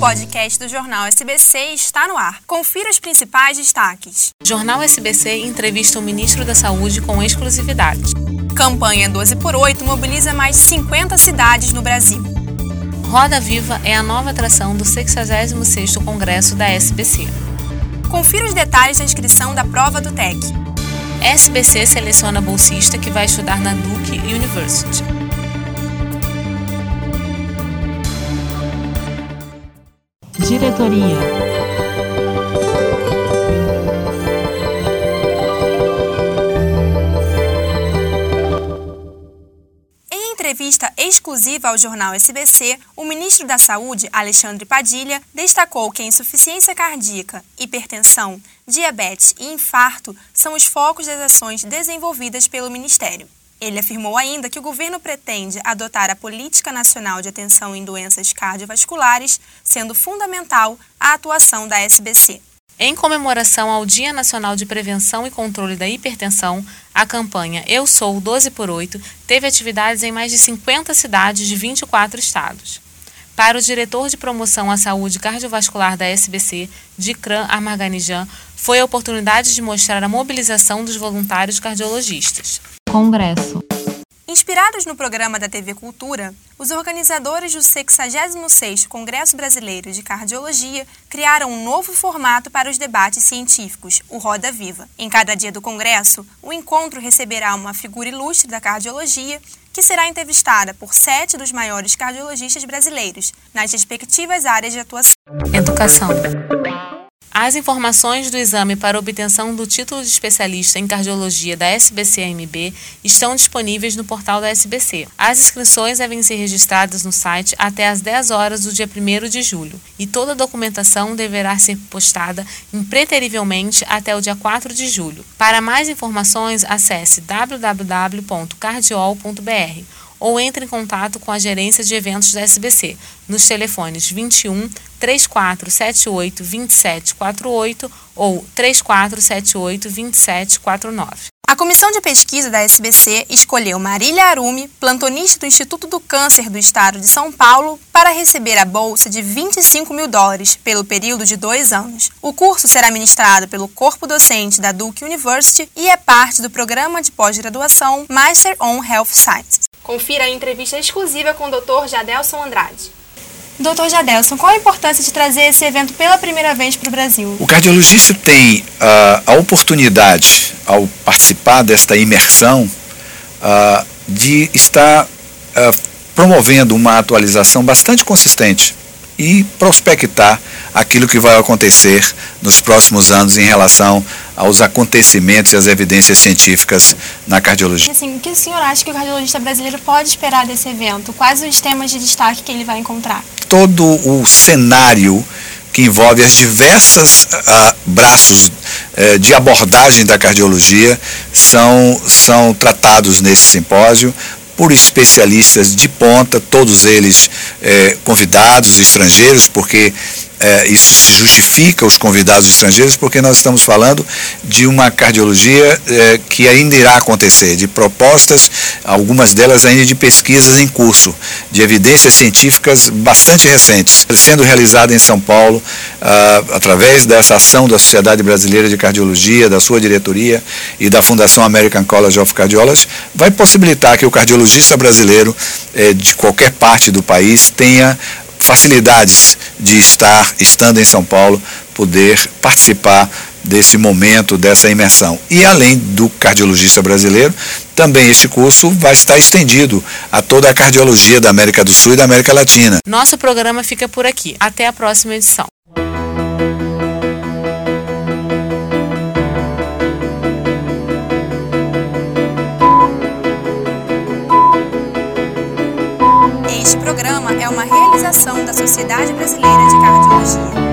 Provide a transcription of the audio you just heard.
podcast do Jornal SBC está no ar. Confira os principais destaques. Jornal SBC entrevista o ministro da Saúde com exclusividade. Campanha 12x8 mobiliza mais 50 cidades no Brasil. Roda Viva é a nova atração do 66º Congresso da SBC. Confira os detalhes da inscrição da prova do TEC. SBC seleciona bolsista que vai estudar na Duke University. Diretoria. Em entrevista exclusiva ao jornal SBC, o ministro da Saúde, Alexandre Padilha, destacou que a insuficiência cardíaca, hipertensão, diabetes e infarto são os focos das ações desenvolvidas pelo Ministério. Ele afirmou ainda que o governo pretende adotar a Política Nacional de Atenção em Doenças Cardiovasculares, sendo fundamental a atuação da SBC. Em comemoração ao Dia Nacional de Prevenção e Controle da Hipertensão, a campanha Eu Sou 12x8 teve atividades em mais de 50 cidades de 24 estados. Para o diretor de promoção à saúde cardiovascular da SBC, Dikran Amarganijan, foi a oportunidade de mostrar a mobilização dos voluntários cardiologistas. Congresso. Inspirados no programa da TV Cultura, os organizadores do 66º Congresso Brasileiro de Cardiologia criaram um novo formato para os debates científicos, o Roda Viva. Em cada dia do congresso, o encontro receberá uma figura ilustre da cardiologia, que será entrevistada por 7 dos maiores cardiologistas brasileiros, nas respectivas áreas de atuação. Educação. As informações do exame para obtenção do título de especialista em cardiologia da SBC-AMB estão disponíveis no portal da SBC. As inscrições devem ser registradas no site até às 10 horas do dia 1º de julho e toda a documentação deverá ser postada impreterivelmente até o dia 4 de julho. Para mais informações, acesse www.cardiol.br ou entre em contato com a gerência de eventos da SBC nos telefones 21 3478 2748 ou 3478 2749. A Comissão de Pesquisa da SBC escolheu Marília Arumi, plantonista do Instituto do Câncer do Estado de São Paulo, para receber a bolsa de $25 mil pelo período de 2 anos. O curso será ministrado pelo corpo docente da Duke University e é parte do programa de pós-graduação Master on Health Sciences. Confira a entrevista exclusiva com o Dr. Jadelson Andrade. Dr. Jadelson, qual a importância de trazer esse evento pela primeira vez para o Brasil? O cardiologista tem a oportunidade, ao participar desta imersão, de estar promovendo uma atualização bastante consistente e prospectar aquilo que vai acontecer nos próximos anos em relação aos acontecimentos e às evidências científicas na cardiologia. Assim, o que o senhor acha que o cardiologista brasileiro pode esperar desse evento? Quais os temas de destaque que ele vai encontrar? Todo o cenário que envolve as diversas braços de abordagem da cardiologia são tratados nesse simpósio por especialistas de ponta, todos eles convidados estrangeiros, porque isso se justifica os convidados estrangeiros, porque nós estamos falando de uma cardiologia que ainda irá acontecer, de propostas, algumas delas ainda de pesquisas em curso, de evidências científicas bastante recentes, sendo realizada em São Paulo, através dessa ação da Sociedade Brasileira de Cardiologia, da sua diretoria e da Fundação American College of Cardiology, vai possibilitar que o cardiologista brasileiro de qualquer parte do país tenha facilidades de estando em São Paulo, poder participar desse momento, dessa imersão. E além do cardiologista brasileiro, também este curso vai estar estendido a toda a cardiologia da América do Sul e da América Latina. Nosso programa fica por aqui. Até a próxima edição. Este programa é uma realização da Sociedade Brasileira de Cardiologia.